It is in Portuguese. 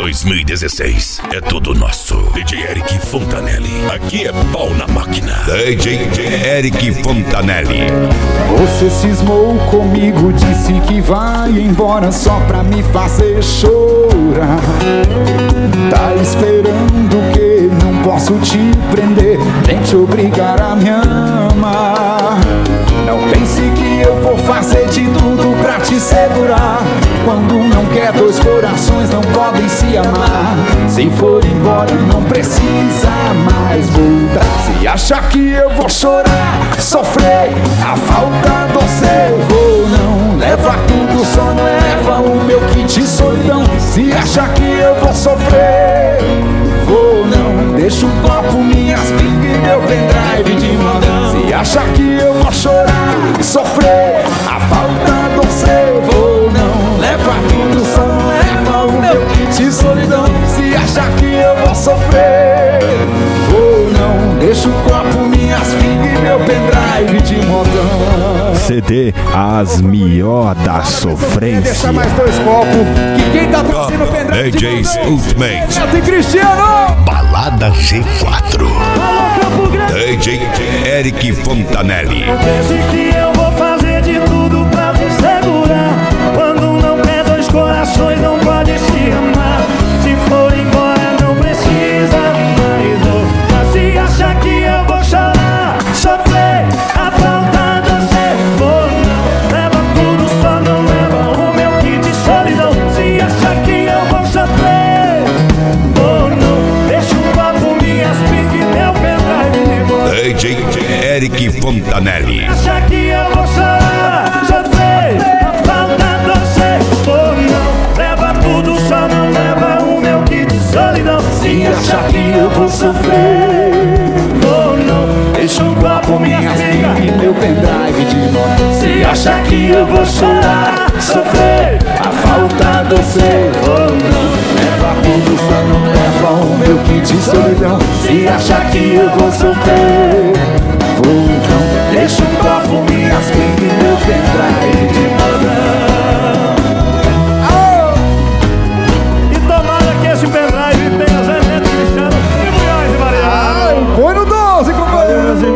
2016 é tudo nosso. DJ Eric Fontanelli, aqui é pau na máquina. DJ Eric Fontanelli. Você cismou comigo, disse que vai embora só pra me fazer chorar. Tá esperando que não posso te prender, nem te obrigar a me amar. Não pense que eu vou fazer de tudo pra te segurar. Quando não quer, dois corações não podem se amar. Se for embora, não precisa mais voltar. Se acha que eu vou chorar, sofrer a falta do seu, vou não leva tudo, só não leva o meu kit de solidão. Se acha que eu vou sofrer, vou não deixa um copo, minhas pingas e meu pendrive de modão. Se acha que eu vou chorar, sofrer a falta do seu, vou não leva tudo, só não leva o meu kit de solidão. Se acha que eu vou sofrer, vou não deixa um copo, minhas pingas e meu pendrive de modão. CD As Mió da Sofrência. Deixa mais dois copos, que quem tá trazendo o pendrive DJs Ultimate. Neto e Cristiano. Balada G4. DJ Eric Fontanelli. Pense que eu vou fazer de tudo pra te segurar. Quando não quer, dois corações não podem se amar. Se for embora, não precisa mais voltar. Se acha que eu vou chorar, sofrer a falta do seu, vou não leva tudo, só não leva o meu kit de solidão. Se acha que eu vou sofrer, vou não deixa um copo, minhas piques e meu pendrive de boa. DJ Eric Fontanelli. Acha que eu vou chorar, sofrer a falta do seu, vou não leva tudo, só não leva o meu kit de solidão. Se acha que eu vou sofrer, vou não deixa um copo, minhas amigas E meu pendrive de modão. Se acha que eu vou chorar, sofrer A falta do seu, vou não leva tudo, só não leva o meu kit de solidão. Se acha que eu vou sofrer, Vou não deixa um copo, minhas pingas e meu pendrive de